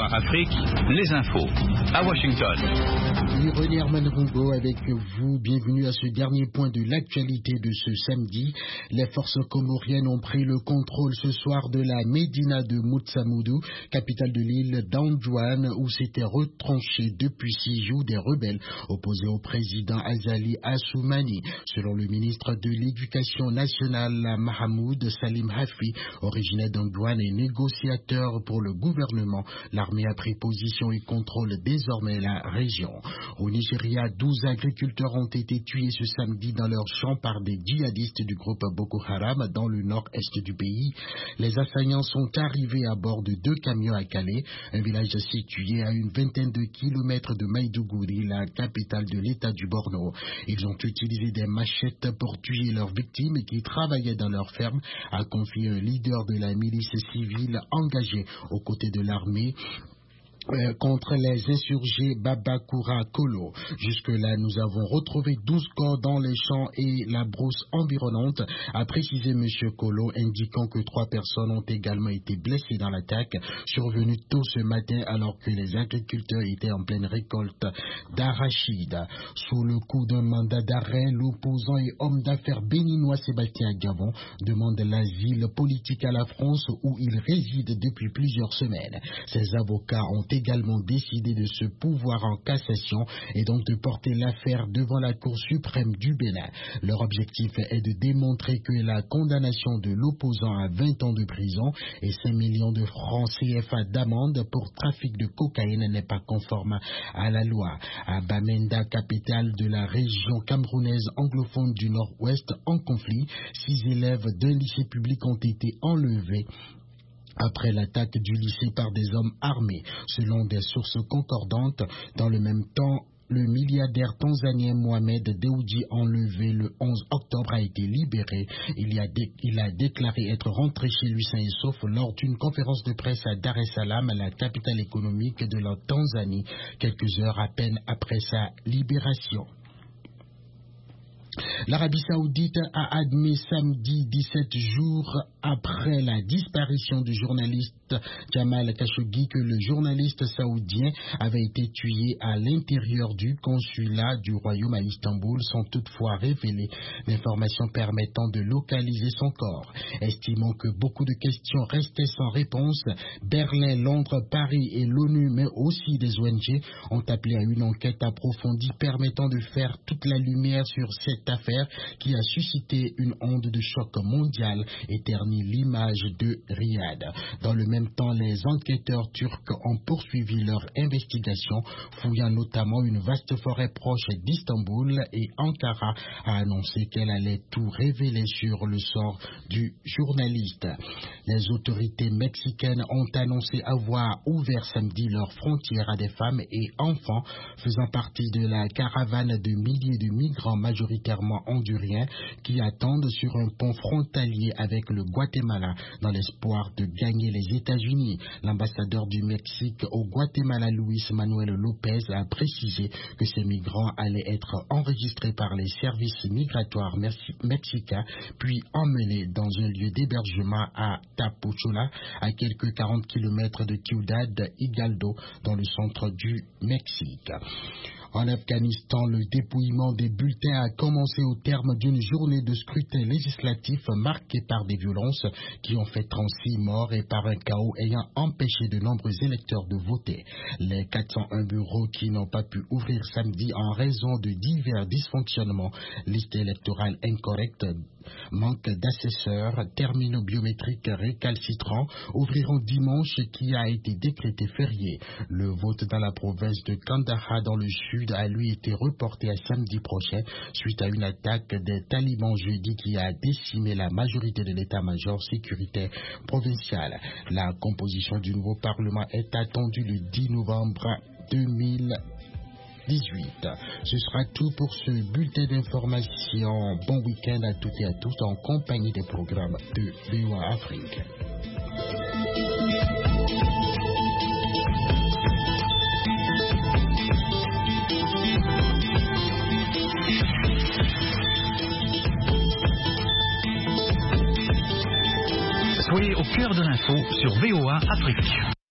VOA Afrique, les infos à Washington. René Herman Rungo avec vous. Bienvenue à ce dernier point de l'actualité de ce samedi. Les forces comoriennes ont pris le contrôle ce soir de la médina de Moutsamoudou, capitale de l'île d'Anjouane, où s'étaient retranchés depuis 6 jours des rebelles opposés au président Azali Assoumani. Selon le ministre de l'Éducation nationale, Mahamoud Salim Hafi, originaire d'Anjouane et négociateur pour le gouvernement, l'armée a pris position et contrôle désormais la région. Au Nigeria, 12 agriculteurs ont été tués ce samedi dans leurs champs par des djihadistes du groupe Boko Haram dans le nord-est du pays. Les assaillants sont arrivés à bord de 2 camions à Calais, un village situé à une vingtaine de kilomètres de Maïdougouri, la capitale de l'État du Borno. Ils ont utilisé des machettes pour tuer leurs victimes qui travaillaient dans leur ferme, a confié un leader de la milice civile engagé aux côtés de l'armée contre les insurgés Babakura Kolo. Jusque-là, nous avons retrouvé 12 corps dans les champs et la brousse environnante, a précisé M. Kolo, indiquant que 3 personnes ont également été blessées dans l'attaque survenue tôt ce matin alors que les agriculteurs étaient en pleine récolte d'arachide. Sous le coup d'un mandat d'arrêt, l'opposant et homme d'affaires béninois Sébastien Gavon demande l'asile politique à la France où il réside depuis plusieurs semaines. Ses avocats ont également décidé de se pourvoir en cassation et donc de porter l'affaire devant la Cour suprême du Bénin. Leur objectif est de démontrer que la condamnation de l'opposant à 20 ans de prison et 5 millions de francs CFA d'amende pour trafic de cocaïne n'est pas conforme à la loi. À Bamenda, capitale de la région camerounaise anglophone du Nord-Ouest en conflit, 6 élèves d'un lycée public ont été enlevés après l'attaque du lycée par des hommes armés. Selon des sources concordantes, dans le même temps, le milliardaire tanzanien Mohamed Dewji, enlevé le 11 octobre, a été libéré. Il a déclaré être rentré chez lui sain et sauf lors d'une conférence de presse à Dar es Salaam, la capitale économique de la Tanzanie, quelques heures à peine après sa libération. L'Arabie Saoudite a admis samedi, 17 jours après la disparition du journaliste Jamal Khashoggi, que le journaliste saoudien avait été tué à l'intérieur du consulat du royaume à Istanbul, sans toutefois révéler l'information permettant de localiser son corps. Estimant que beaucoup de questions restaient sans réponse, Berlin, Londres, Paris et l'ONU, mais aussi des ONG, ont appelé à une enquête approfondie permettant de faire toute la lumière sur cette affaire qui a suscité une onde de choc mondial et terni l'image de Riyad. Dans le même temps, les enquêteurs turcs ont poursuivi leur investigation, fouillant notamment une vaste forêt proche d'Istanbul, et Ankara a annoncé qu'elle allait tout révéler sur le sort du journaliste. Les autorités mexicaines ont annoncé avoir ouvert samedi leurs frontières à des femmes et enfants faisant partie de la caravane de milliers de migrants majoritairement honduriens qui attendent sur un pont frontalier avec le Guatemala dans l'espoir de gagner les États-Unis. L'ambassadeur du Mexique au Guatemala, Luis Manuel Lopez, a précisé que ces migrants allaient être enregistrés par les services migratoires mexicains puis emmenés dans un lieu d'hébergement à Tapachula, à quelques 40 km de Ciudad Hidalgo, dans le centre du Mexique. En Afghanistan, le dépouillement des bulletins a commencé au terme d'une journée de scrutin législatif marquée par des violences qui ont fait 36 morts et par un chaos ayant empêché de nombreux électeurs de voter. Les 401 bureaux qui n'ont pas pu ouvrir samedi en raison de divers dysfonctionnements, liste électorale incorrecte, manque d'assesseurs, terminaux biométriques récalcitrants, ouvriront dimanche qui a été décrété férié. Le vote dans la province de Kandahar dans le sud a lui été reporté à samedi prochain suite à une attaque des talibans jeudi qui a décimé la majorité de l'état-major sécuritaire provincial. La composition du nouveau parlement est attendue le 10 novembre 2018. Ce sera tout pour ce bulletin d'information. Bon week-end à toutes et à tous en compagnie des programmes de VOA Afrique. Soyez au cœur de l'info sur VOA Afrique.